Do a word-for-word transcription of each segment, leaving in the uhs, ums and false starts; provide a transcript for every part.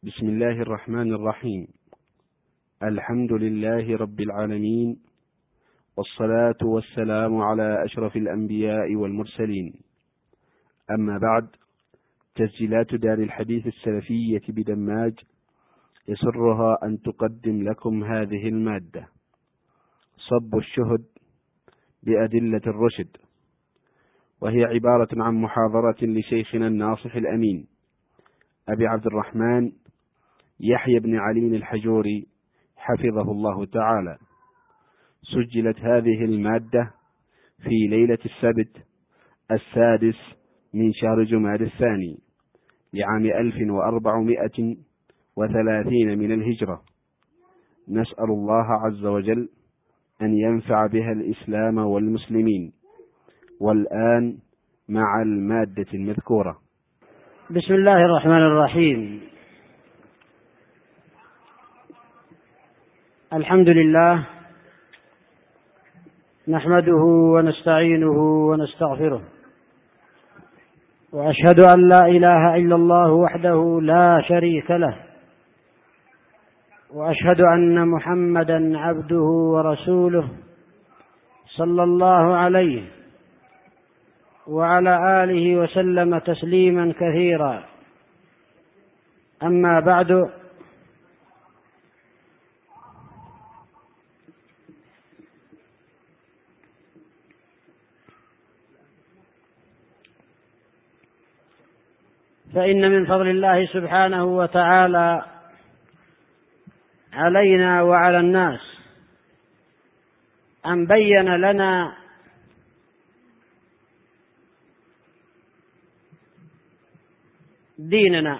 بسم الله الرحمن الرحيم. الحمد لله رب العالمين، والصلاة والسلام على أشرف الأنبياء والمرسلين. أما بعد، تسجيلات دار الحديث السلفية بدماج يسرها أن تقدم لكم هذه المادة: صب الشهد بأدلة الرشد، وهي عبارة عن محاضرة لشيخنا الناصح الأمين أبي عبد الرحمن يحيى بن علي الحجوري حفظه الله تعالى. سجلت هذه المادة في ليلة السبت السادس من شهر جماد الثاني لعام ألف وأربعمائة وثلاثين من الهجرة. نسأل الله عز وجل أن ينفع بها الإسلام والمسلمين. والآن مع المادة المذكورة. بسم الله الرحمن الرحيم. الحمد لله نحمده ونستعينه ونستغفره، وأشهد أن لا إله إلا الله وحده لا شريك له، وأشهد أن محمدا عبده ورسوله صلى الله عليه وعلى آله وسلم تسليما كثيرا. أما بعد، فإن من فضل الله سبحانه وتعالى علينا وعلى الناس أن بين لنا ديننا،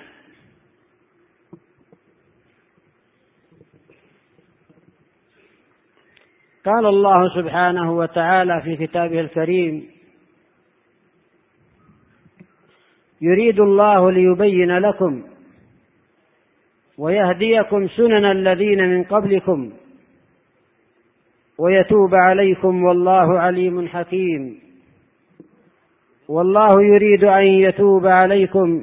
قال الله سبحانه وتعالى في كتابه الكريم: يريد الله ليبين لكم ويهديكم سنن الذين من قبلكم ويتوب عليكم والله عليم حكيم. والله يريد أن يتوب عليكم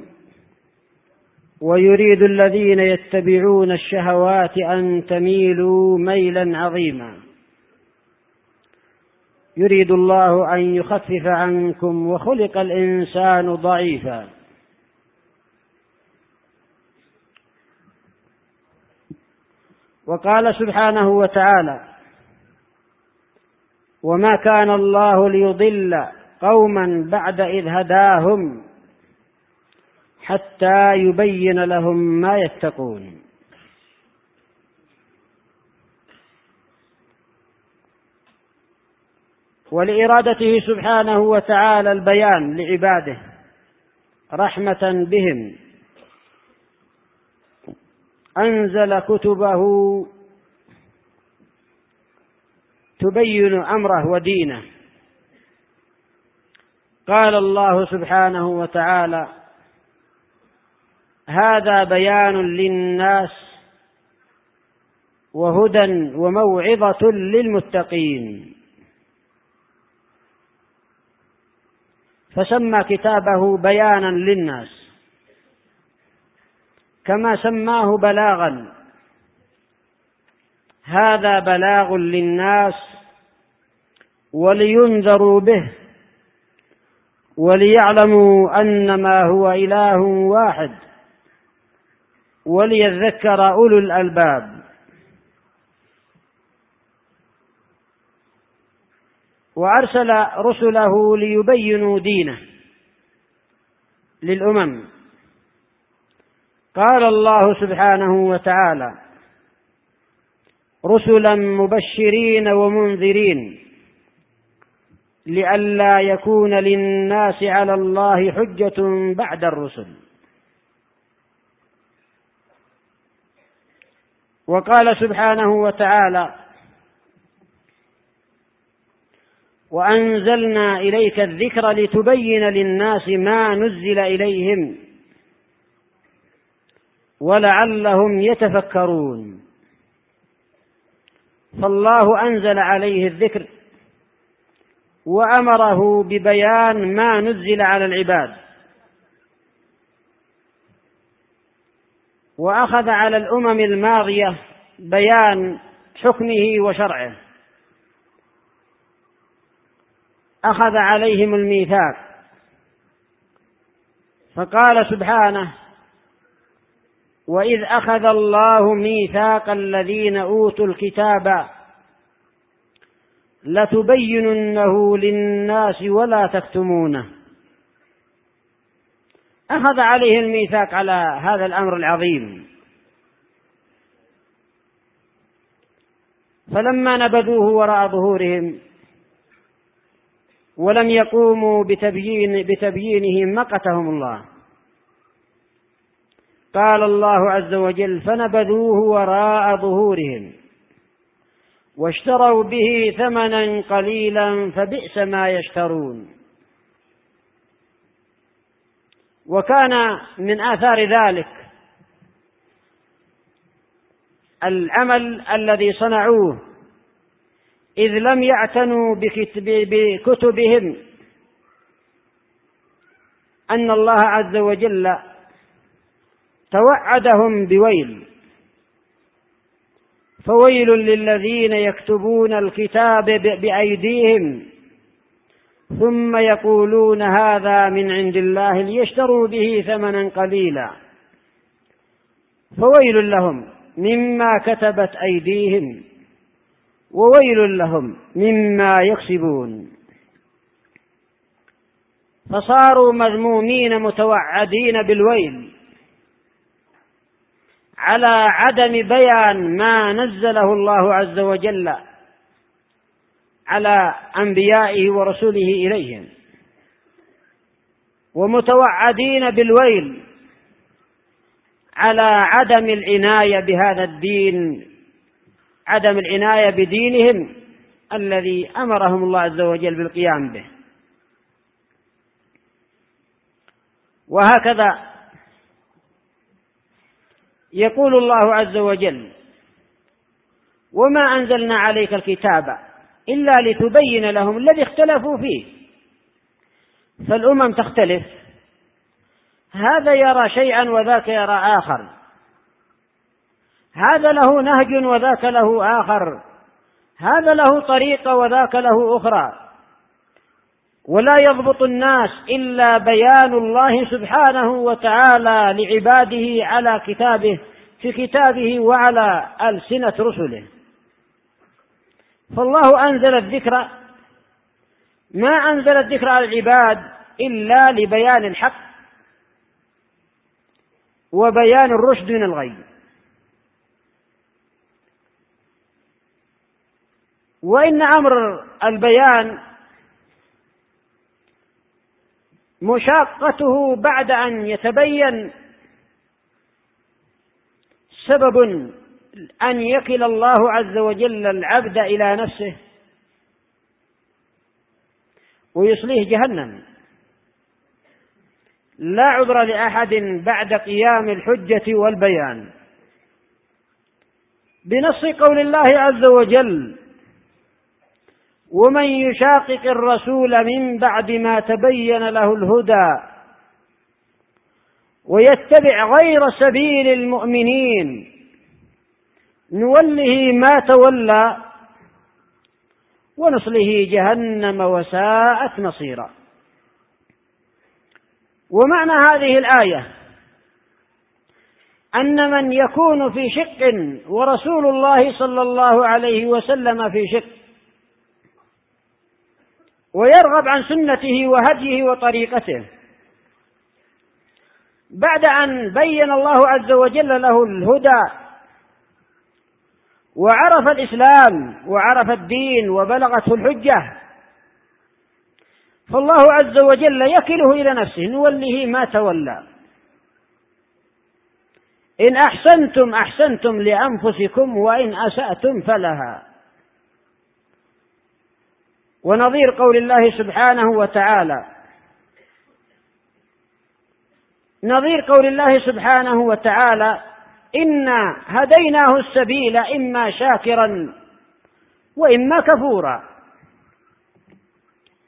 ويريد الذين يتبعون الشهوات أن تميلوا ميلا عظيما. يريد الله أن يخفف عنكم وخلق الإنسان ضعيفا. وقال سبحانه وتعالى: وما كان الله ليضل قوما بعد إذ هداهم حتى يبين لهم ما يتقون. ولإرادته سبحانه وتعالى البيان لعباده رحمة بهم أنزل كتبه تبين أمره ودينه. قال الله سبحانه وتعالى: هذا بيان للناس وهدى وموعظة للمتقين. فسمى كتابه بيانا للناس كما سماه بلاغا. هذا بلاغ للناس ولينذروا به وليعلموا أنما هو إله واحد وليذكر أولو الألباب. وأرسل رسله ليبينوا دينه للأمم. قال الله سبحانه وتعالى: رسلا مبشرين ومنذرين لئلا يكون للناس على الله حجة بعد الرسل. وقال سبحانه وتعالى: وأنزلنا إليك الذكر لتبين للناس ما نزل إليهم ولعلهم يتفكرون. فالله أنزل عليه الذكر وأمره ببيان ما نزل على العباد، وأخذ على الأمم الماضية بيان حكمه وشرعه، أخذ عليهم الميثاق، فقال سبحانه: وإذ أخذ الله ميثاق الذين أوتوا الكتاب لتبيننه للناس ولا تكتمونه. أخذ عليه الميثاق على هذا الأمر العظيم، فلما نبذوه وراء ظهورهم ولم يقوموا بتبيين بتبيينه مقتهم الله. قال الله عز وجل: فنبذوه وراء ظهورهم واشتروا به ثمنا قليلا فبئس ما يشترون. وكان من آثار ذلك العمل الذي صنعوه، إذ لم يعتنوا بكتبهم، أن الله عز وجل توعدهم بويل: فويل للذين يكتبون الكتاب بأيديهم ثم يقولون هذا من عند الله ليشتروا به ثمنا قليلا، فويل لهم مما كتبت أيديهم وويل لهم مما يكسبون. فصاروا مذمومين متوعدين بالويل على عدم بيان ما نزله الله عز وجل على أنبيائه ورسله إليهم، ومتوعدين بالويل على عدم العناية بهذا الدين، عدم العناية بدينهم الذي أمرهم الله عز وجل بالقيام به. وهكذا يقول الله عز وجل: وما أنزلنا عليك الكتاب إلا لتبين لهم الذي اختلفوا فيه. فالأمم تختلف، هذا يرى شيئا وذاك يرى آخر، هذا له نهج وذاك له آخر، هذا له طريقة وذاك له أخرى، ولا يضبط الناس إلا بيان الله سبحانه وتعالى لعباده على كتابه في كتابه وعلى ألسنة رسله. فالله أنزل الذكر، ما أنزل الذكر على العباد إلا لبيان الحق وبيان الرشد من الغي. وإن أمر البيان مشاقته بعد أن يتبين سبب أن يكل الله عز وجل العبد إلى نفسه ويصليه جهنم. لا عذر لأحد بعد قيام الحجة والبيان بنص قول الله عز وجل: ومن يشاقق الرسول من بعد ما تبين له الهدى ويتبع غير سبيل المؤمنين نوله ما تولى ونصله جهنم وساءت مصيرا. ومعنى هذه الآية أن من يكون في شق ورسول الله صلى الله عليه وسلم في شق، ويرغب عن سنته وهديه وطريقته بعد أن بين الله عز وجل له الهدى وعرف الإسلام وعرف الدين وبلغته الحجة، فالله عز وجل يكله إلى نفسه نوله ما تولى. إن أحسنتم أحسنتم لأنفسكم وإن أسأتم فلها. ونظير قول الله سبحانه وتعالى نظير قول الله سبحانه وتعالى: إنا هديناه السبيل إما شاكرا وإما كفورا.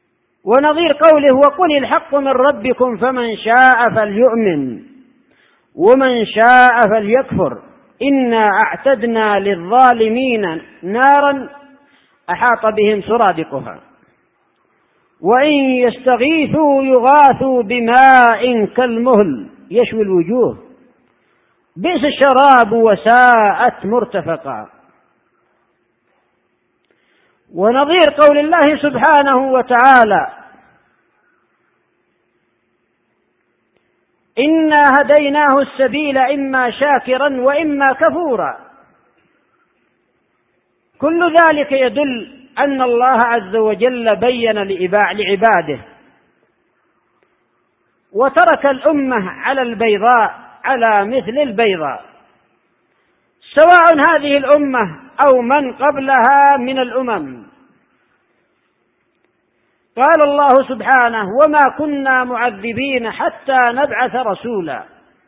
ونظير قوله: وقل الحق من ربكم فمن شاء فليؤمن ومن شاء فليكفر إنا أعتدنا للظالمين نارا أحاط بهم سرادقها وإن يستغيثوا يغاثوا بماء كالمهل يشوي الوجوه بئس الشراب وساءت مرتفقا. ونظير قول الله سبحانه وتعالى إنا هديناه السبيل إما شاكرا وإما كفورا. كل ذلك يدل أن الله عز وجل بين لعباده وترك الأمة على البيضاء على مثل البيضاء، سواء هذه الأمة أو من قبلها من الأمم. قال الله سبحانه وما كنا معذبين حتى نبعث رسولا.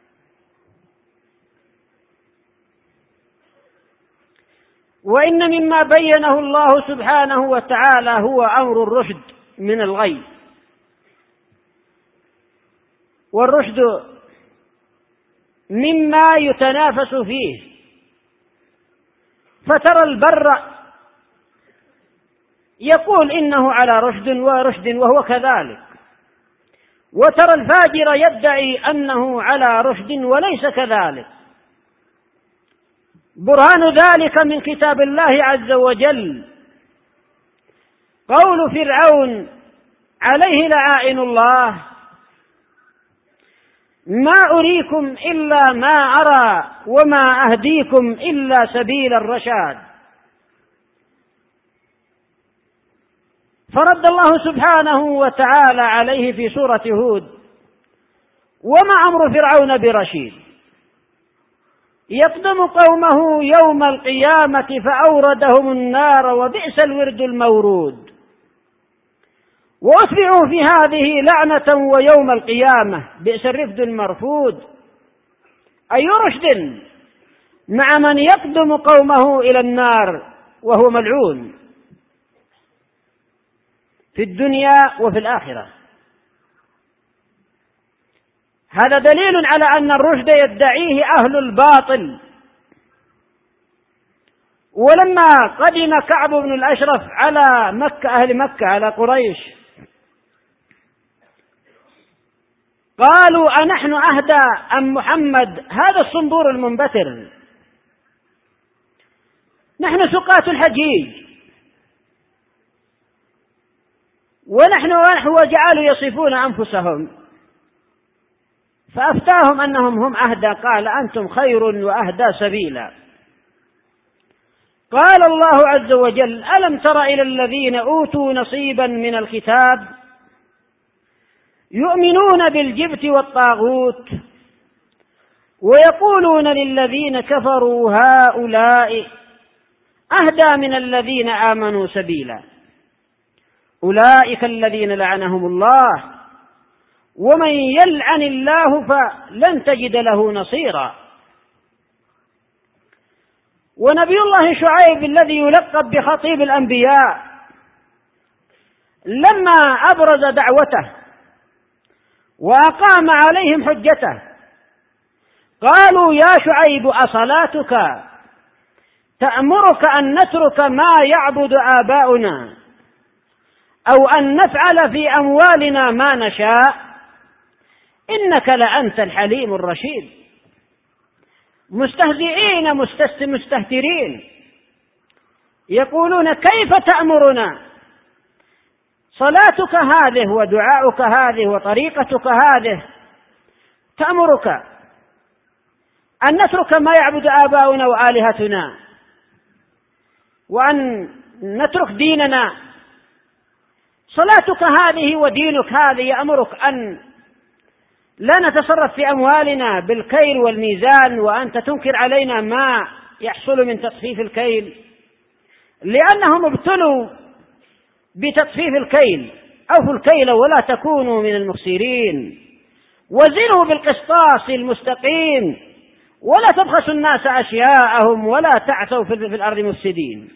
وإن مما بينه الله سبحانه وتعالى هو أمر الرشد من الغي، والرشد مما يتنافس فيه، فترى البر يقول إنه على رشد ورشد وهو كذلك، وترى الفاجر يدعي أنه على رشد وليس كذلك. برهان ذلك من كتاب الله عز وجل قول فرعون عليه لعائن الله ما أريكم إلا ما أرى وما أهديكم إلا سبيل الرشاد. فرد الله سبحانه وتعالى عليه في سورة هود وما أمر فرعون برشيد يقدم قومه يوم القيامة فأوردهم النار وبئس الورد المورود. وأتبعوا في هذه لعنة ويوم القيامة بئس الرفد المرفود. أي رشد مع من يقدم قومه إلى النار وهو ملعون في الدنيا وفي الآخرة. هذا دليل على أن الرشد يدعيه أهل الباطل. ولما قدم كعب بن الأشرف على مكة أهل مكة على قريش قالوا أنحن أهدى أم محمد هذا الصنبور المنبتر، نحن سقاة الحجيج ونحن وجعلوا يصفون أنفسهم، فأفتاهم أنهم هم أهدى، قال أنتم خير وأهدى سبيلا. قال الله عز وجل ألم تر إلى الذين أوتوا نصيبا من الكتاب يؤمنون بالجبت والطاغوت ويقولون للذين كفروا هؤلاء أهدى من الذين آمنوا سبيلا أولئك الذين لعنهم الله ومن يلعن الله فلن تجد له نصيرا. ونبي الله شعيب الذي يلقب بخطيب الأنبياء لما أبرز دعوته وأقام عليهم حجته قالوا يا شعيب أصلاتك تأمرك أن نترك ما يعبد آباؤنا أو أن نفعل في أموالنا ما نشاء إنك لأنت الحليم الرشيد. مستهزئين مستهترين يقولون كيف تأمرنا، صلاتك هذه ودعاؤك هذه وطريقتك هذه تأمرك أن نترك ما يعبد آباؤنا وآلهتنا وأن نترك ديننا. صلاتك هذه ودينك هذه يأمرك أن لا نتصرف في أموالنا بالكيل والميزان وأنت تنكر علينا ما يحصل من تطفيف الكيل، لأنهم ابتلوا بتطفيف الكيل. أوفوا الكيل ولا تكونوا من المخسرين وزنوا بالقسطاس المستقيم ولا تبخسوا الناس أشياءهم ولا تعثوا في الأرض مفسدين.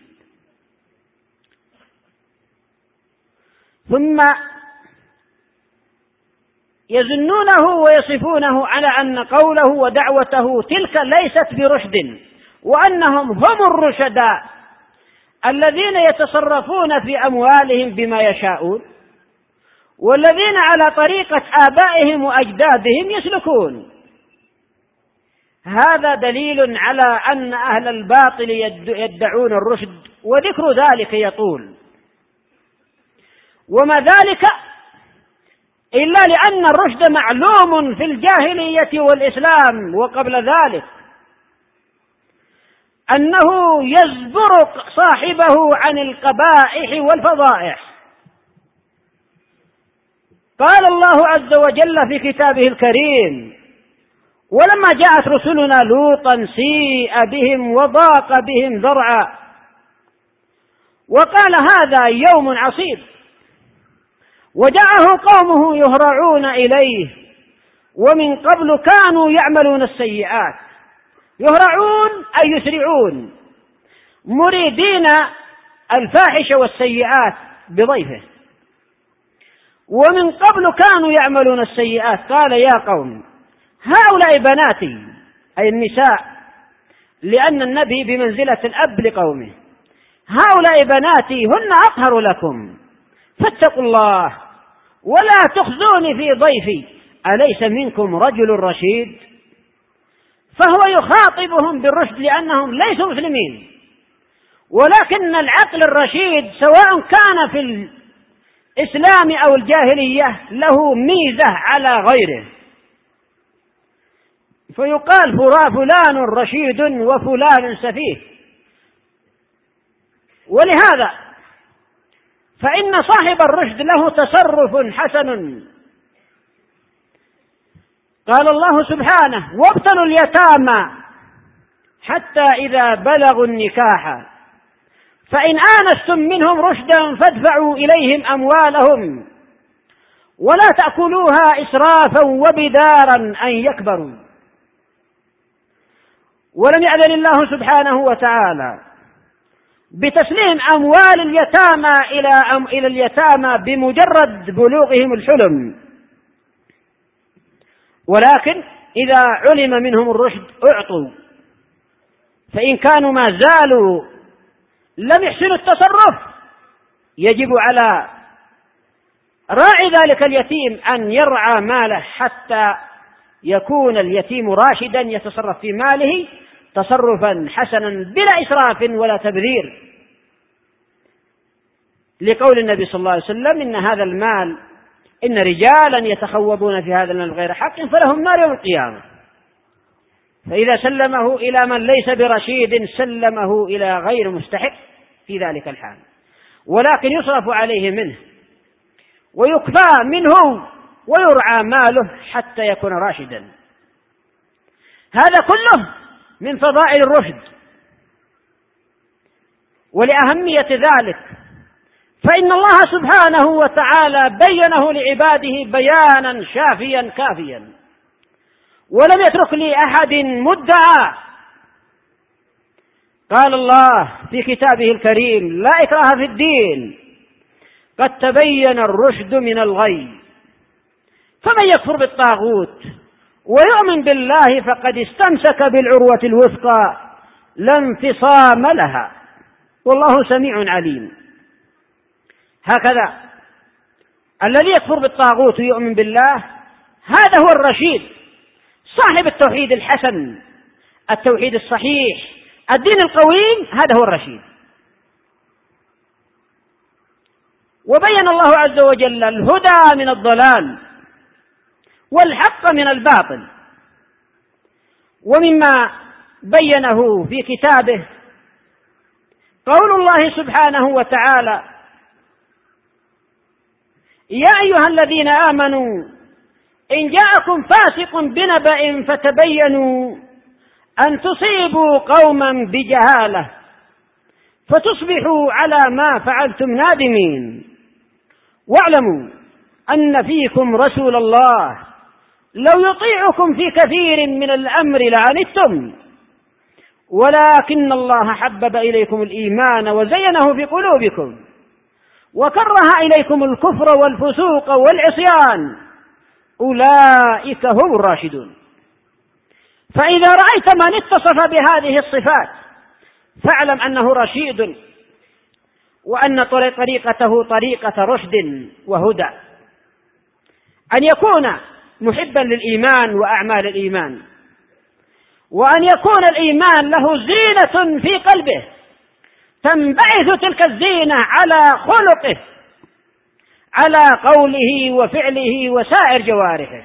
ثم يزنونه ويصفونه على أن قوله ودعوته تلك ليست برشد، وأنهم هم الرشداء الذين يتصرفون في أموالهم بما يشاءون، والذين على طريقة آبائهم وأجدادهم يسلكون. هذا دليل على أن أهل الباطل يدعون الرشد، وذكر ذلك يطول، وما ذلك إلا لأن الرشد معلوم في الجاهلية والإسلام وقبل ذلك، أنه يزبر صاحبه عن القبائح والفضائح. قال الله عز وجل في كتابه الكريم: ولما جاءت رسلنا لوطا سيء بهم وضاق بهم ذرعا وقال هذا يوم عصيب، وجاءه قومه يهرعون إليه ومن قبل كانوا يعملون السيئات. يهرعون أي يسرعون، مريدين الفاحش والسيئات بضيفه. ومن قبل كانوا يعملون السيئات قال يا قوم هؤلاء بناتي، أي النساء، لأن النبي بمنزلة الأب لقومه. هؤلاء بناتي هن أطهر لكم فاتقوا الله ولا تخزوني في ضيفي أليس منكم رجل رشيد. فهو يخاطبهم بالرشد لأنهم ليسوا مسلمين، ولكن العقل الرشيد سواء كان في الإسلام أو الجاهلية له ميزة على غيره، فيقال فلان رشيد وفلان سفيه. ولهذا فإن صاحب الرشد له تصرف حسن. قال الله سبحانه: وابتلوا اليتامى حتى إذا بلغوا النكاح فإن آنستم منهم رشدا فادفعوا إليهم أموالهم ولا تأكلوها إسرافا وبدارا أن يكبروا. ولم يأذن الله سبحانه وتعالى بتسليم أموال اليتامى إلى أم إلى اليتامى بمجرد بلوغهم الحلم، ولكن إذا علم منهم الرشد أعطوا، فإن كانوا ما زالوا لم يحسنوا التصرف يجب على راعي ذلك اليتيم أن يرعى ماله حتى يكون اليتيم راشدا يتصرف في ماله تصرفا حسنا بلا إسراف ولا تبذير، لقول النبي صلى الله عليه وسلم: إن هذا المال إن رجالا يتخوضون في هذا المال غير حق فلهم نار يوم القيامة. فإذا سلمه إلى من ليس برشيد سلمه إلى غير مستحق في ذلك الحال، ولكن يصرف عليه منه ويكفى منه ويرعى ماله حتى يكون راشدا. هذا كله من فضائل الرشد. ولأهمية ذلك فإن الله سبحانه وتعالى بينه لعباده بيانا شافيا كافيا، ولم يترك لأحد مدعى. قال الله في كتابه الكريم: لا إكراه في الدين قد تبين الرشد من الغي، فمن يكفر بالطاغوت ويؤمن بالله فقد استمسك بالعروة الوثقى لا انفصام لها والله سميع عليم. هكذا الذي يكفر بالطاغوت ويؤمن بالله هذا هو الرشيد، صاحب التوحيد الحسن، التوحيد الصحيح، الدين القويم، هذا هو الرشيد. وبين الله عز وجل الهدى من الضلال والحق من الباطل. ومما بينه في كتابه قول الله سبحانه وتعالى: يا أيها الذين آمنوا إن جاءكم فاسق بنبأ فتبينوا أن تصيبوا قوما بجهالة فتصبحوا على ما فعلتم نادمين واعلموا أن فيكم رسول الله لو يطيعكم في كثير من الأمر لعنتم ولكن الله حبب إليكم الإيمان وزينه في قلوبكم وكره إليكم الكفر والفسوق والعصيان أولئك هم الراشدون. فإذا رأيت من اتصف بهذه الصفات فاعلم أنه رشيد، وأن طريقته طريقة رشد وهدى. أن يكون محبا للإيمان وأعمال الإيمان، وأن يكون الإيمان له زينة في قلبه تنبعث تلك الزينة على خلقه، على قوله وفعله وسائر جوارحه،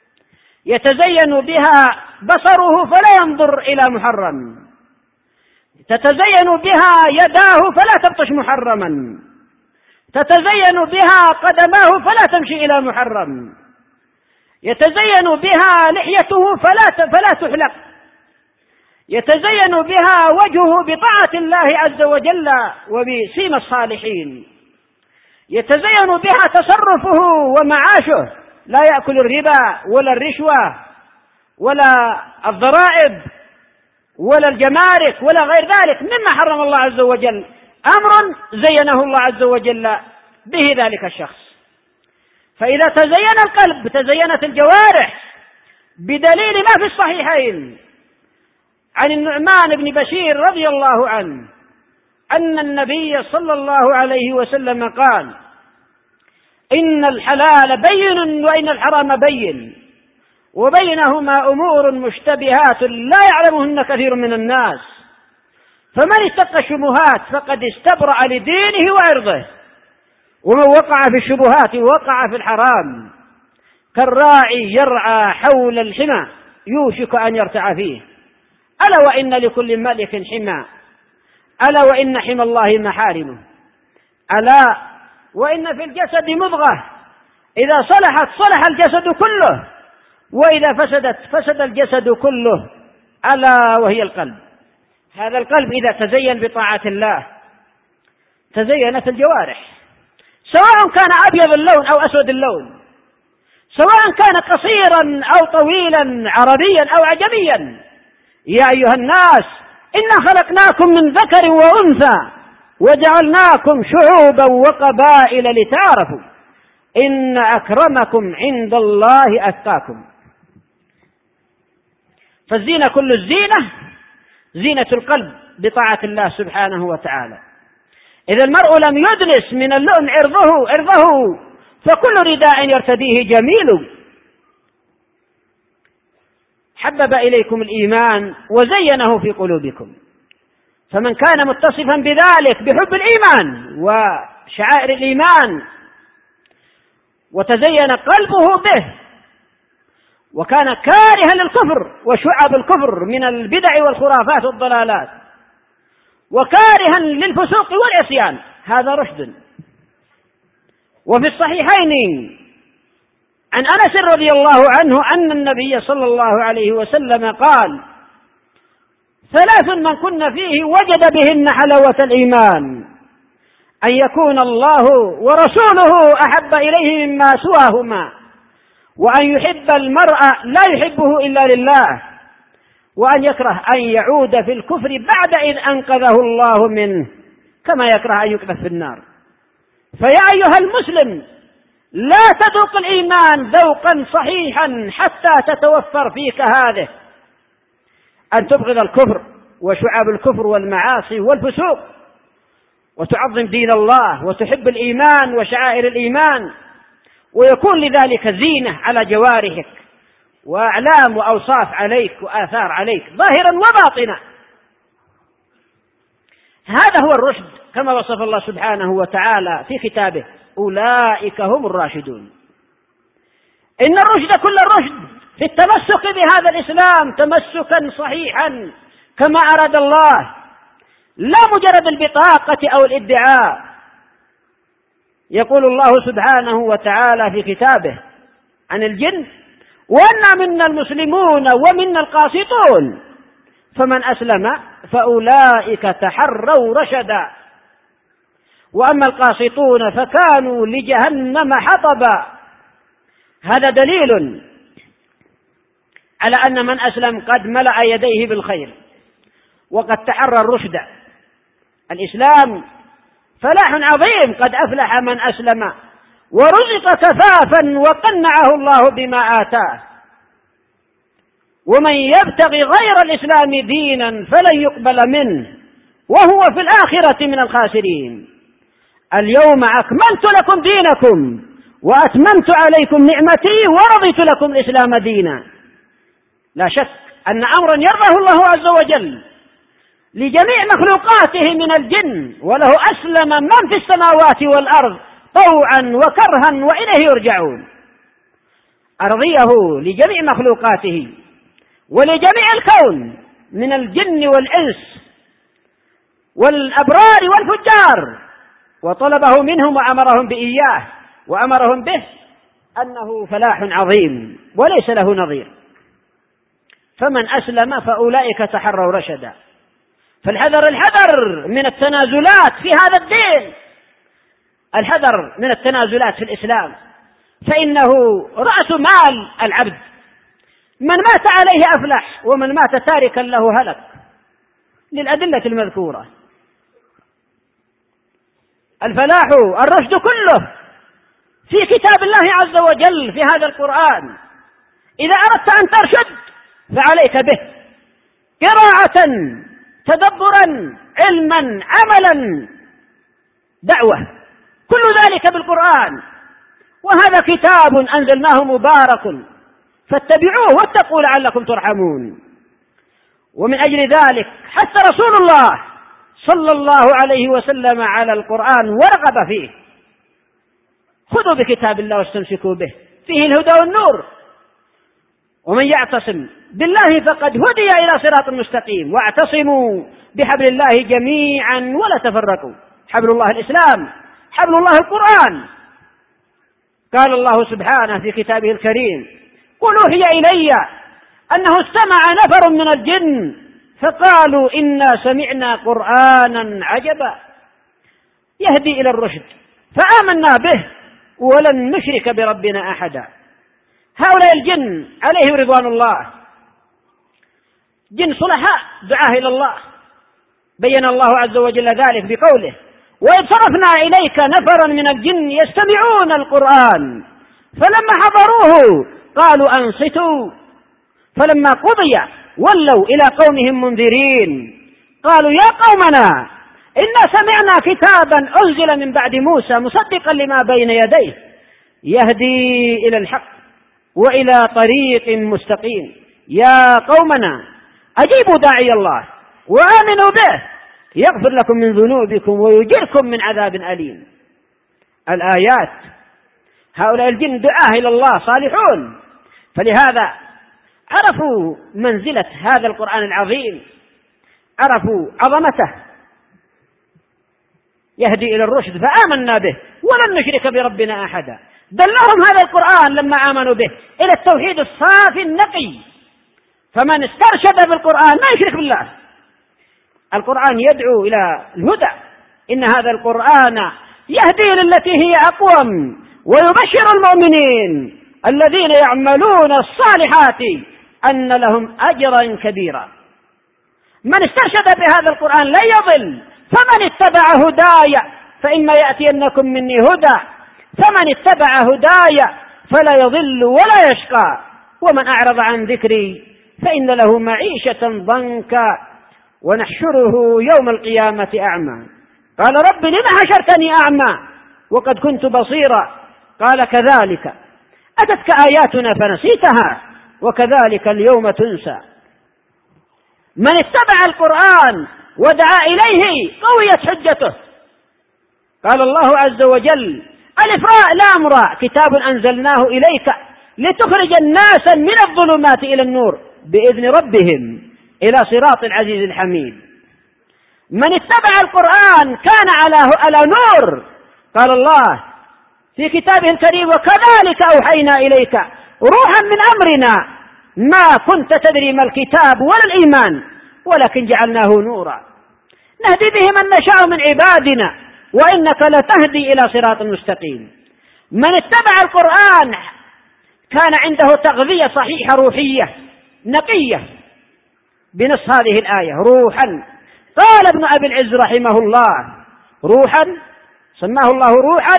يتزين بها بصره فلا ينظر إلى محرم، تتزين بها يداه فلا تبطش محرما، تتزين بها قدماه فلا تمشي إلى محرم، يتزين بها لحيته فلا فلا تحلق، يتزين بها وجهه بطاعة الله عز وجل وبسيم الصالحين، يتزين بها تصرفه ومعاشه، لا يأكل الربا ولا الرشوة ولا الضرائب ولا الجمارك ولا غير ذلك مما حرم الله عز وجل، أمر زينه الله عز وجل به ذلك الشخص. فإذا تزين القلب تزينت الجوارح، بدليل ما في الصحيحين عن النعمان بن بشير رضي الله عنه أن النبي صلى الله عليه وسلم قال: إن الحلال بين وإن الحرام بين وبينهما أمور مشتبهات لا يعلمهن كثير من الناس، فمن اتقى الشبهات فقد استبرأ لدينه وعرضه، ومن وقع في الشبهات وقع في الحرام، كالراعي يرعى حول الحمى يوشك أن يرتع فيه، ألا وإن لكل ملك حمى، ألا وإن حمى الله محارمه، ألا وإن في الجسد مضغة إذا صلحت صلح الجسد كله، وإذا فسدت فسد الجسد كله، ألا وهي القلب. هذا القلب إذا تزين بطاعة الله تزينت الجوارح، سواء كان أبيض اللون أو أسود اللون، سواء كان قصيرا أو طويلا، عربيا أو عجميا. يا أيها الناس إنا خلقناكم من ذكر وأنثى وجعلناكم شعوبا وقبائل لتعارفوا إن أكرمكم عند الله أتقاكم. فالزينة كل الزينة زينة القلب بطاعة الله سبحانه وتعالى. إذا المرء لم يدنس من اللؤم عرضه عرضه فكل رداء يرتديه جميل. حبب إليكم الإيمان وزينه في قلوبكم، فمن كان متصفا بذلك بحب الإيمان وشعائر الإيمان وتزين قلبه به، وكان كارها للكفر وشعب الكفر من البدع والخرافات والضلالات، وكارها للفسوق والعصيان، هذا رشد. وفي الصحيحين عن أنس رضي الله عنه أن النبي صلى الله عليه وسلم قال: ثلاث من كن فيه وجد بهن حلاوة الإيمان: أن يكون الله ورسوله أحب إليه مما سواهما، وأن يحب المرء لا يحبه إلا لله، وأن يكره أن يعود في الكفر بعد إذ أنقذه الله منه، كما يكره أن يقذف في النار. فيا أيها المسلم لا تذوق الإيمان ذوقا صحيحا حتى تتوفر فيك هذه: أن تبغض الكفر وشعاب الكفر والمعاصي والفسوق، وتعظم دين الله، وتحب الإيمان وشعائر الإيمان، ويكون لذلك زينة على جوارحك وأعلام وأوصاف عليك وآثار عليك ظاهرا وباطنا. هذا هو الرشد كما وصف الله سبحانه وتعالى في كتابه: أولئك هم الراشدون. إن الرشد كل الرشد في التمسك بهذا الإسلام تمسكا صحيحا كما أراد الله، لا مجرد البطاقة أو الادعاء. يقول الله سبحانه وتعالى في كتابه عن الجن: وأنا منا المسلمون ومنا القاسطون فمن أسلم فأولئك تحروا رشدا وأما القاسطون فكانوا لجهنم حطبا. هذا دليل على أن من أسلم قد ملأ يديه بالخير وقد تحرى الرشد. الإسلام فلاح عظيم، قد أفلح من أسلم ورزق كفافا وقنعه الله بما آتاه. ومن يبتغي غير الإسلام دينا فلن يقبل منه وهو في الآخرة من الخاسرين. اليوم أكملت لكم دينكم وأتممت عليكم نعمتي ورضيت لكم الإسلام دينا. لا شك أن أمرا يرضاه الله عز وجل لجميع مخلوقاته من الجن، وله أسلم من في السماوات والأرض طوعا وكرها وإليه يرجعون. أرضيه لجميع مخلوقاته ولجميع الكون من الجن والإنس والأبرار والفجار، وطلبه منهم وأمرهم بإياه وأمرهم به أنه فلاح عظيم وليس له نظير. فمن أسلم فأولئك تحروا رشدا. فالحذر الحذر من التنازلات في هذا الدين، الحذر من التنازلات في الإسلام، فإنه رأس مال العبد. من مات عليه أفلح ومن مات تاركا له هلك، للأدلة المذكورة. الفلاح الرشد كله في كتاب الله عز وجل في هذا القرآن. إذا أردت أن ترشد فعليك به قراءة، تدبرا، علما، عملا، دعوة، كل ذلك بالقرآن. وهذا كتاب أنزلناه مبارك فاتبعوه واتقوا لعلكم ترحمون. ومن أجل ذلك حتى رسول الله صلى الله عليه وسلم على القرآن ورغب فيه. خذوا بكتاب الله واستمسكوا به، فيه الهدى والنور. ومن يعتصم بالله فقد هدي إلى صراط مستقيم. واعتصموا بحبل الله جميعا ولا تفرقوا. حبل الله الإسلام، حبل الله القرآن. قال الله سبحانه في كتابه الكريم: قل أوحي إلي أنه استمع نفر من الجن فقالوا إنا سمعنا قرآنا عجبا يهدي إلى الرشد فآمنا به ولن نشرك بربنا أحدا. هؤلاء الجن عليهم رضوان الله جن صلحاء دعاه إلى الله. بين الله عز وجل ذلك بقوله: وإذ صرفنا إليك نفرا من الجن يستمعون القرآن فلما حضروه قالوا أنصتوا فلما قضي ولوا إلى قومهم منذرين قالوا يا قومنا إنا سمعنا كتابا أنزل من بعد موسى مصدقا لما بين يديه يهدي إلى الحق وإلى طريق مستقيم يا قومنا أجيبوا داعي الله وآمنوا به يغفر لكم من ذنوبكم ويجركم من عذاب أليم. الآيات. هؤلاء الجن دعاه إلى الله صالحون، فلهذا عرفوا منزلة هذا القرآن العظيم، عرفوا عظمته، يهدي إلى الرشد فآمنا به ولن نشرك بربنا أحدا. دلهم هذا القرآن لما آمنوا به إلى التوحيد الصافي النقي. فمن استرشد بالقرآن ما يشرك بالله. القرآن يدعو إلى الهدى، إن هذا القرآن يهدي للتي هي أقوم ويبشر المؤمنين الذين يعملون الصالحات أن لهم أجرا كبيرا. من استرشد بهذا القرآن لا يضل، فمن اتبع هداي فإما يأتينكم مني هدى فمن اتبع هداي فلا يضل ولا يشقى ومن أعرض عن ذكري فإن له معيشة ضنكا ونحشره يوم القيامة أعمى. قال رب لم حشرتني أعمى وقد كنت بصيرا قال كذلك أتتك آياتنا فنسيتها وكذلك اليوم تنسى. من اتبع القرآن ودعا إليه قويت حجته. قال الله عز وجل ألف راء لام راء كتاب أنزلناه إليك لتخرج الناس من الظلمات إلى النور بإذن ربهم إلى صراط العزيز الحميد. من اتبع القرآن كان على على نور. قال الله في كتابه الكريم وكذلك أوحينا إليك روحا من أمرنا ما كنت تدري ما الكتاب ولا الإيمان ولكن جعلناه نورا نهدي به من نشاء من عبادنا وإنك لتهدي إلى صراط مستقيم. من اتبع القرآن كان عنده تغذية صحيحة روحية نقية بنص هذه الآية روحا. قال ابن أبي العز رحمه الله روحا سماه الله روحا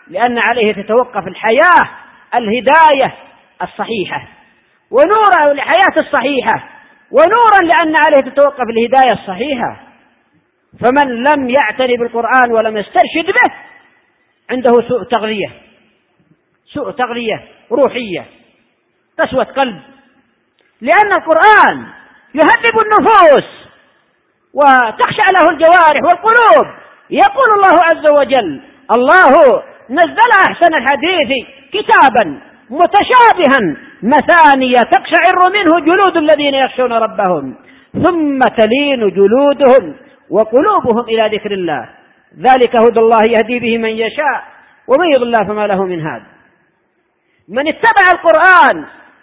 لأن عليه تتوقف الحياة الهداية الصحيحة، ونورا للحياة الصحيحة، ونورا لأن عليه تتوقف الهداية الصحيحة. فمن لم يعتني بالقرآن ولم يسترشد به عنده سوء تغذية، سوء تغذية روحية، قسوة قلب، لأن القرآن يهذب النفوس وتخشع له الجوارح والقلوب. يقول الله عز وجل: الله نزل أحسن الحديث كتابا متشابها مثانية تقشعر منه جلود الذين يخشون ربهم ثم تلين جلودهم وقلوبهم إلى ذكر الله، ذلك هدى الله يهدي به من يشاء ومن يضل الله فما له من هاد. من اتبع القرآن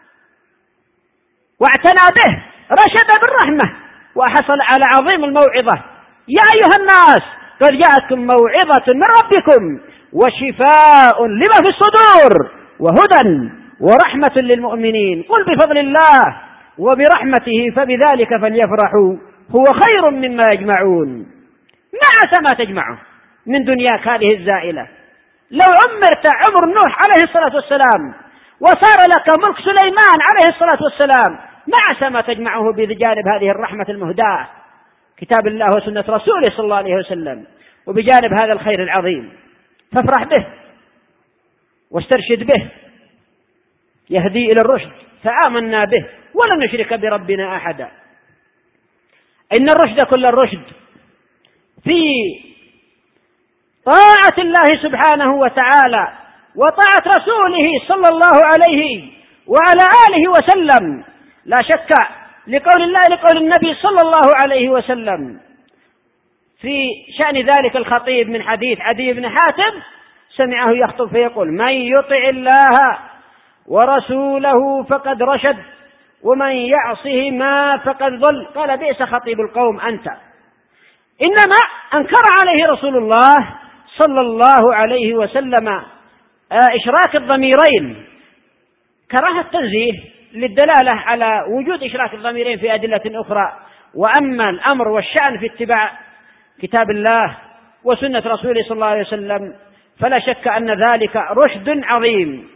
واعتنى به رشد بالرحمة وحصل على عظيم الموعظة. يا أيها الناس قد جاءتكم موعظة من ربكم وشفاء لما في الصدور وهدى ورحمة للمؤمنين، قل بفضل الله وبرحمته فبذلك فليفرحوا هو خير مما يجمعون. ما عسى ما تجمعه من دنياك هذه الزائلة. لو عمرت عمر نوح عليه الصلاة والسلام وصار لك ملك سليمان عليه الصلاة والسلام، ما عسى ما تجمعه بجانب هذه الرحمة المهداة كتاب الله وسنة رسوله صلى الله عليه وسلم، وبجانب هذا الخير العظيم. فافرح به واسترشد به، يهدي إلى الرشد، فآمنا به ولن نشرك بربنا أحدا. إن الرشد كل الرشد في طاعة الله سبحانه وتعالى وطاعة رسوله صلى الله عليه وعلى آله وسلم، لا شك لقول الله لقول النبي صلى الله عليه وسلم في شأن ذلك الخطيب من حديث عدي بن حاتم سمعه يخطب فيقول: من يطع الله ورسوله فقد رشد ومن يعصهما فقد ضل. قال: بئس خطيب القوم أنت. إنما أنكر عليه رسول الله صلى الله عليه وسلم إشراك الضميرين كراهة التنزيه للدلالة على وجود إشراك الضميرين في أدلة أخرى. وأما الأمر والشأن في اتباع كتاب الله وسنة رسوله صلى الله عليه وسلم فلا شك أن ذلك رشد عظيم.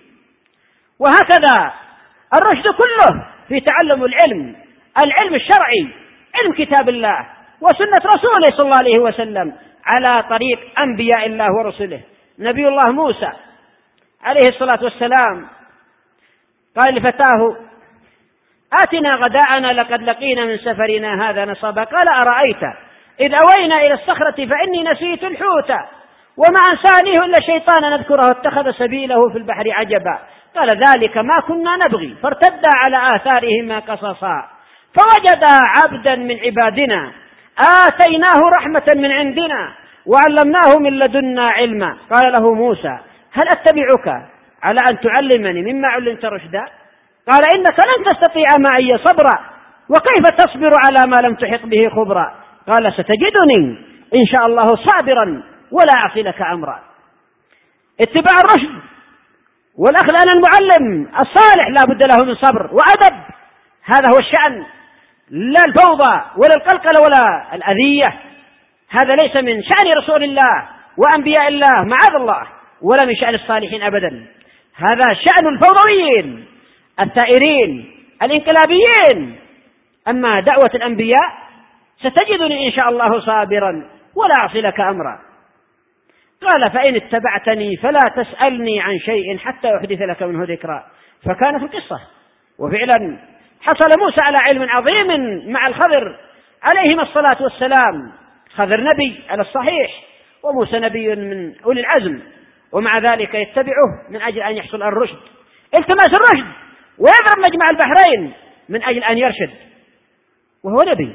وهكذا الرشد كله في تعلم العلم، العلم الشرعي، علم كتاب الله وسنة رسوله صلى الله عليه وسلم على طريق أنبياء الله ورسله. نبي الله موسى عليه الصلاة والسلام قال لفتاه: آتنا غداءنا لقد لقينا من سفرنا هذا نصبا. قال: أرأيت إذ أوينا إلى الصخرة فإني نسيت الحوت وما أنسانيه إلا الشيطان نذكره اتخذ سبيله في البحر عجبا. قال: ذلك ما كنا نبغي فارتدا على آثارهما قصصا فوجدا عبدا من عبادنا آتيناه رحمة من عندنا وعلمناه من لدنا علما. قال له موسى: هل أتبعك على أن تعلمني مما علمت رشدا؟ قال: إنك لن تستطيع معي صبرا وكيف تصبر على ما لم تحط به خبرا؟ قال: ستجدني إن شاء الله صابرا ولا أعصي لك أمرا. اتباع الرشد والأخذ عن المعلم الصالح لا بد له من صبر وأدب، هذا هو الشأن، لا الفوضى ولا القلقلة ولا الأذية. هذا ليس من شأن رسول الله وأنبياء الله معاذ الله، ولا من شأن الصالحين أبدا. هذا شأن الفوضويين الثائرين الانقلابيين. أما دعوة الأنبياء: ستجدني إن شاء الله صابرا ولا أعصي لك أمرا. قال: فإن اتبعتني فلا تسألني عن شيء حتى أحدث لك منه ذكرا. فكان في القصة، وفعلا حصل موسى على علم عظيم مع الخضر عليهما الصلاة والسلام. خضر نبي على الصحيح وموسى نبي من أولي العزم، ومع ذلك يتبعه من أجل أن يحصل الرشد، التماس الرشد، ويضرب مجمع البحرين من أجل أن يرشد، وهو نبي.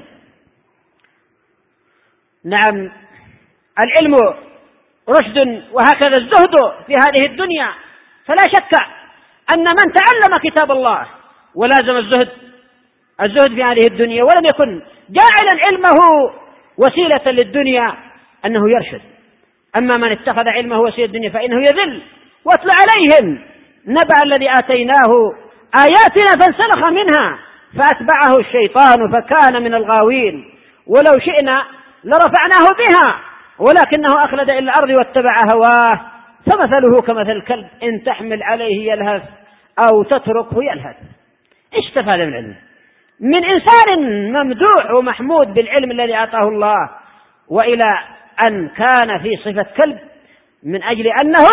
نعم، العلم رشد، وهكذا الزهد في هذه الدنيا. فلا شك أن من تعلم كتاب الله ولازم الزهد الزهد في هذه الدنيا ولم يكن جاعلا علمه وسيلة للدنيا أنه يرشد. أما من اتخذ علمه وسيلة الدنيا فإنه يذل. واتل عليهم نبأ الذي آتيناه آياتنا فانسلخ منها فأتبعه الشيطان فكان من الغاوين. ولو شئنا لرفعناه بها ولكنه أخلد إلى الأرض واتبع هواه فمثله كمثل الكلب إن تحمل عليه يلهث أو تتركه يلهث. إيش استفاد من العلم؟ من إنسان ممدوح ومحمود بالعلم الذي أعطاه الله، وإلى أن كان في صفة كلب من أجل أنه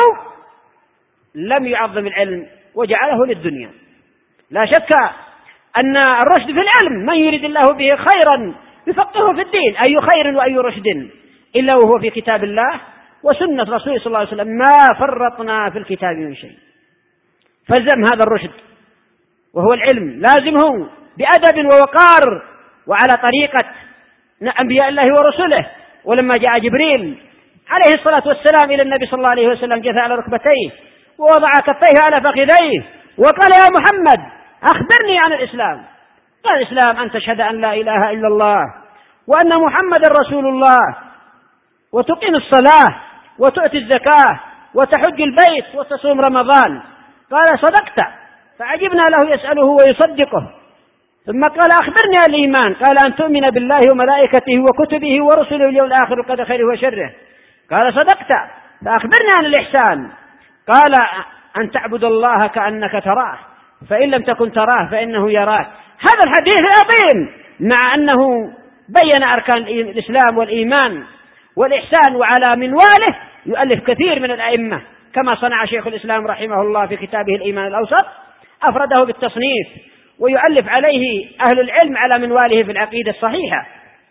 لم يعظم العلم وجعله للدنيا. لا شك أن الرشد في العلم من يريد الله به خيرا يفقهه في الدين، أي خير وأي رشد إلا وهو في كتاب الله وسنة رسوله صلى الله عليه وسلم، ما فرطنا في الكتاب من شيء. فالزم هذا الرشد وهو العلم، لازمه بأدب ووقار وعلى طريقة أنبياء الله ورسله. ولما جاء جبريل عليه الصلاة والسلام إلى النبي صلى الله عليه وسلم جثى على ركبتيه ووضع كفيه على فخذيه وقال: يا محمد أخبرني عن الإسلام. قال: الإسلام أن تشهد أن لا إله إلا الله وأن محمد رسول الله، وتقيم الصلاة وتؤتي الزكاة وتحج البيت وتصوم رمضان. قال: صدقت. فعجبنا له يسأله ويصدقه. ثم قال: أخبرني عن الإيمان. قال: أن تؤمن بالله وملائكته وكتبه ورسله واليوم الآخر وقدر خيره وشره. قال: صدقت. فأخبرني عن الإحسان. قال: أن تعبد الله كأنك تراه فإن لم تكن تراه فإنه يراك. هذا الحديث العظيم مع أنه بين أركان الإسلام والإيمان والإحسان وعلى منواله يؤلف كثير من الأئمة، كما صنع شيخ الإسلام رحمه الله في كتابه الإيمان الأوسط، أفرده بالتصنيف، ويؤلف عليه أهل العلم على منواله في العقيدة الصحيحة.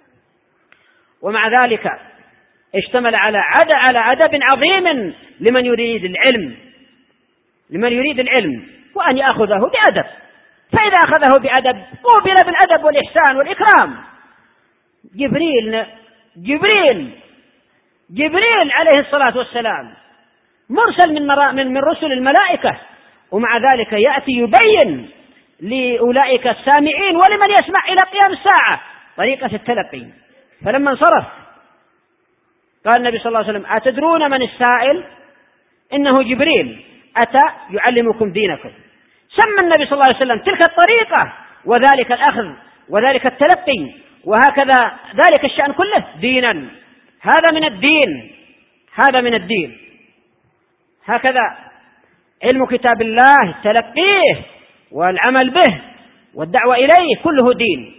ومع ذلك اشتمل على عدد على عدد عظيم لمن يريد العلم لمن يريد العلم وأن يأخذه بأدب. فإذا أخذه بأدب قوبل بالأدب والإحسان والإكرام. جبريل جبريل جبريل عليه الصلاة والسلام مرسل من, من, من رسل الملائكة، ومع ذلك يأتي يبين لأولئك السامعين ولمن يسمع إلى قيام الساعة طريقة التلقي. فلما انصرف قال النبي صلى الله عليه وسلم: أتدرون من السائل؟ إنه جبريل أتى يعلمكم دينكم. سمى النبي صلى الله عليه وسلم تلك الطريقة وذلك الأخذ وذلك التلقي وهكذا ذلك الشأن كله دينا. هذا من الدين هذا من الدين هكذا علم كتاب الله، تلقيه والعمل به والدعوة إليه كله دين.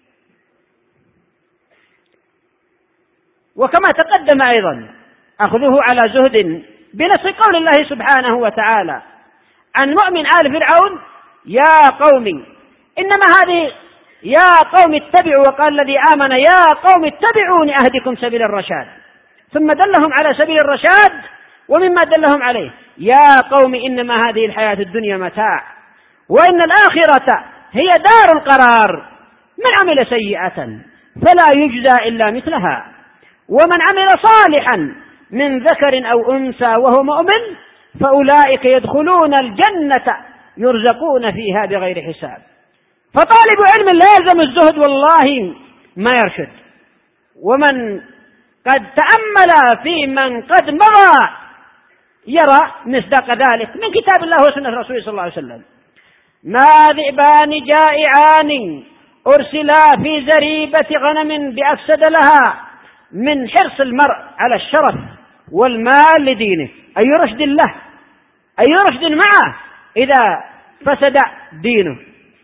وكما تقدم أيضا أخذه على زهد بنص قول الله سبحانه وتعالى عن مؤمن آل فرعون: يا قوم إنما هذه يا قوم اتبعوا، وقال الذي آمن: يا قوم اتبعوني أهدكم سبيل الرشاد. ثم دلهم على سبيل الرشاد ومما دلهم عليه: يا قوم إنما هذه الحياة الدنيا متاع وإن الآخرة هي دار القرار، من عمل سيئة فلا يجزى إلا مثلها ومن عمل صالحا من ذكر أو أنثى وهو مؤمن فأولئك يدخلون الجنة يرزقون فيها بغير حساب. فطالب علم لا يلزم الزهد والله ما يرشد. ومن قد تأمل في من قد مضى يرى مصداق ذلك من كتاب الله وسنة رسوله صلى الله عليه وسلم: ما ذئبان جائعان أرسلا في زريبة غنم بأفسد لها من حرص المرء على الشرف والمال لدينه. أي رشد له أي رشد معه إذا فسد دينه،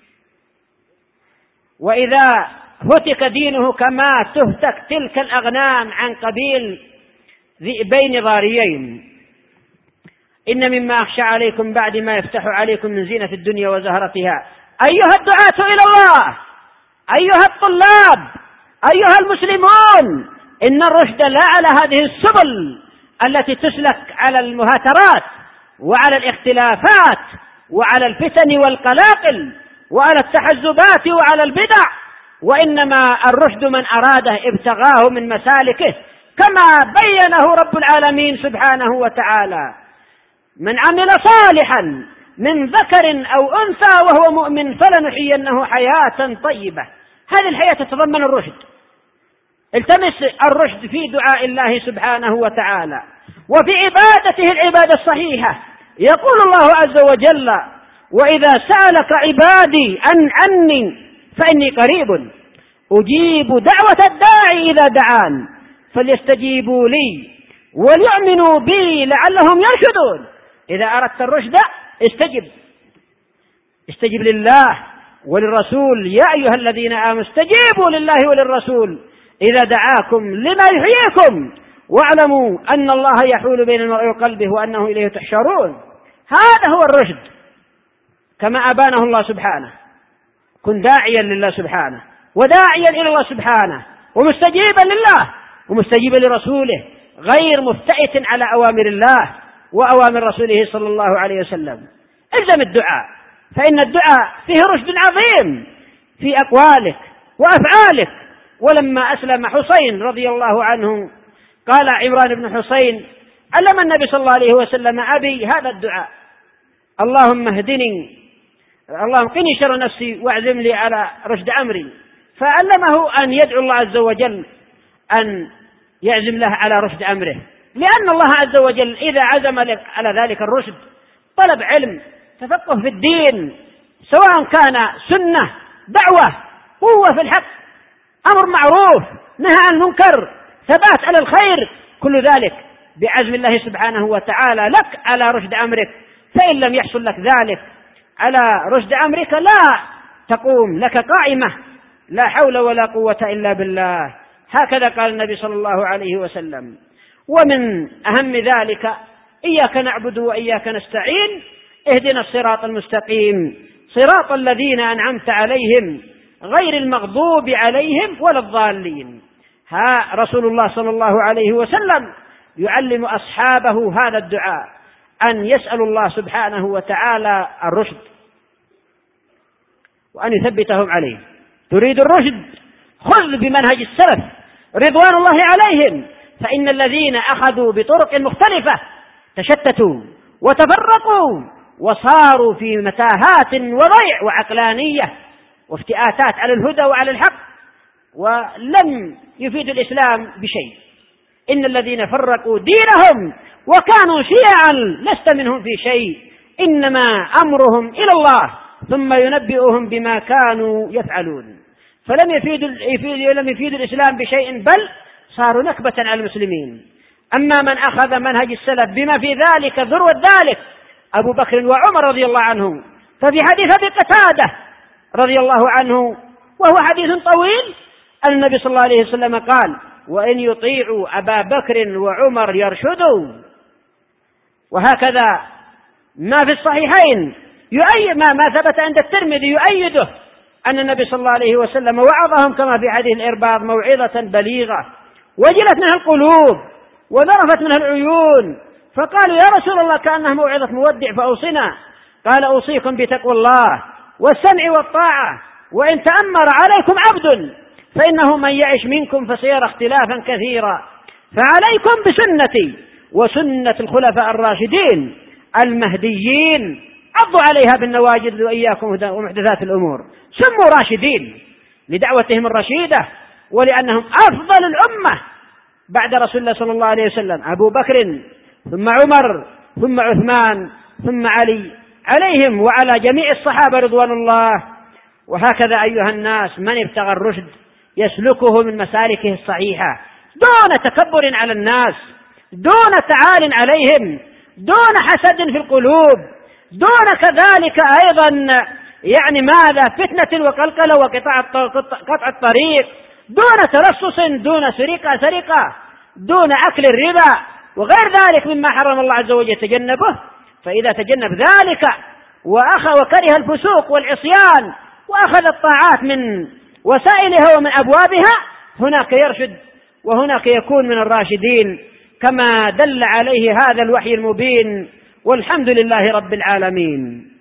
وإذا هتك دينه كما تهتك تلك الأغنام عن قبيل ذئبين ضاريين. إن مما أخشى عليكم بعد ما يفتح عليكم من زينة الدنيا وزهرتها أيها الدعاة إلى الله، أيها الطلاب، أيها المسلمون، إن الرشد لا على هذه السبل التي تسلك على المهاترات وعلى الاختلافات وعلى الفتن والقلاقل وعلى التحزبات وعلى البدع، وإنما الرشد من أراده ابتغاه من مسالكه كما بينه رب العالمين سبحانه وتعالى: من عمل صالحا من ذكر أو أنثى وهو مؤمن فلنحيينه حياة طيبة. هذه الحياة تتضمن الرشد. التمس الرشد في دعاء الله سبحانه وتعالى وفي عبادته العبادة الصحيحة. يقول الله عز وجل: وإذا سألك عبادي عن عني فإني قريب أجيب دعوة الداعي إذا دعان فليستجيبوا لي وليؤمنوا بي لعلهم يرشدون. إذا أردت الرشد استجب استجب لله وللرسول. يا أيها الذين آمنوا استجيبوا لله وللرسول إذا دعاكم لما يحييكم واعلموا أن الله يحول بين المرء وقلبه وأنه إليه تحشرون. هذا هو الرشد كما أبانه الله سبحانه. كن داعيا لله سبحانه وداعيا إلى الله سبحانه ومستجيبا لله ومستجيبا لرسوله، غير مفتئت على أوامر الله وأوامر رسوله صلى الله عليه وسلم. الزم الدعاء، فإن الدعاء فيه رشد عظيم في أقوالك وأفعالك. ولما أسلم حسين رضي الله عنه قال عمران بن حسين: علم النبي صلى الله عليه وسلم أبي هذا الدعاء: اللهم اهدني، اللهم قني شر نفسي واعزم لي على رشد أمري. فعلمه أن يدعو الله عز وجل أن يعزم له على رشد أمره، لأن الله عز وجل إذا عزم على ذلك الرشد طلب علم، تفقه في الدين، سواء كان سنة، دعوة، قوة في الحق، أمر معروف، نهى عن المنكر، ثبات على الخير، كل ذلك بعزم الله سبحانه وتعالى لك على رشد أمرك. فإن لم يحصل لك ذلك على رشد أمرك لا تقوم لك قائمة، لا حول ولا قوة إلا بالله. هكذا قال النبي صلى الله عليه وسلم. ومن أهم ذلك: إياك نعبد وإياك نستعين، اهدنا الصراط المستقيم صراط الذين أنعمت عليهم غير المغضوب عليهم ولا الضالين. ها رسول الله صلى الله عليه وسلم يعلم أصحابه هذا الدعاء، أن يسأل الله سبحانه وتعالى الرشد وأن يثبتهم عليه. تريد الرشد خذ بمنهج السلف رضوان الله عليهم، فإن الذين أخذوا بطرق مختلفة تشتتوا وتفرقوا وصاروا في متاهات وضيع وعقلانية وافتئاتات على الهدى وعلى الحق، ولم يفيد الإسلام بشيء. إن الذين فرقوا دينهم وكانوا شيعا لست منهم في شيء، إنما أمرهم إلى الله ثم ينبئهم بما كانوا يفعلون. فلم يفيد لم يفيد الإسلام بشيء، بل صاروا نكبة على المسلمين. أما من أخذ منهج السلف بما في ذلك ذروة ذلك أبو بكر وعمر رضي الله عنهم، ففي حديث أبي قتادة رضي الله عنه وهو حديث طويل أن النبي صلى الله عليه وسلم قال: وإن يطيعوا أبا بكر وعمر يرشدوا. وهكذا ما في الصحيحين يؤيد ما, ما ثبت عند الترمذي يؤيده أن النبي صلى الله عليه وسلم وعظهم كما في حديث الإرباض موعظة بليغة وجلت منها القلوب وذرفت منها العيون، فقالوا: يا رسول الله كأنها موعظة مودع فأوصنا. قال: أوصيكم بتقوى الله والسمع والطاعة، وإن تأمر عليكم عبد فإنه من يعش منكم فسيرى اختلافا كثيرا، فعليكم بسنتي وسنة الخلفاء الراشدين المهديين، عضوا عليها بالنواجذ وإياكم ومحدثات الأمور. سموا راشدين لدعوتهم الرشيدة ولأنهم أفضل الأمة بعد رسول الله صلى الله عليه وسلم، أبو بكر ثم عمر ثم عثمان ثم علي، عليهم وعلى جميع الصحابة رضوان الله. وهكذا أيها الناس من ابتغى الرشد يسلكه من مسالكه الصحيحة دون تكبر على الناس، دون تعال عليهم، دون حسد في القلوب، دون كذلك أيضا يعني ماذا فتنة وقلقلة وقطع قطع الطريق، دون تلصص، دون سرقة سرقة، دون أكل الربا وغير ذلك مما حرم الله عز وجل تجنبه. فإذا تجنب ذلك وأخذ وكره الفسوق والعصيان وأخذ الطاعات من وسائلها ومن أبوابها، هناك يرشد وهناك يكون من الراشدين كما دل عليه هذا الوحي المبين. والحمد لله رب العالمين.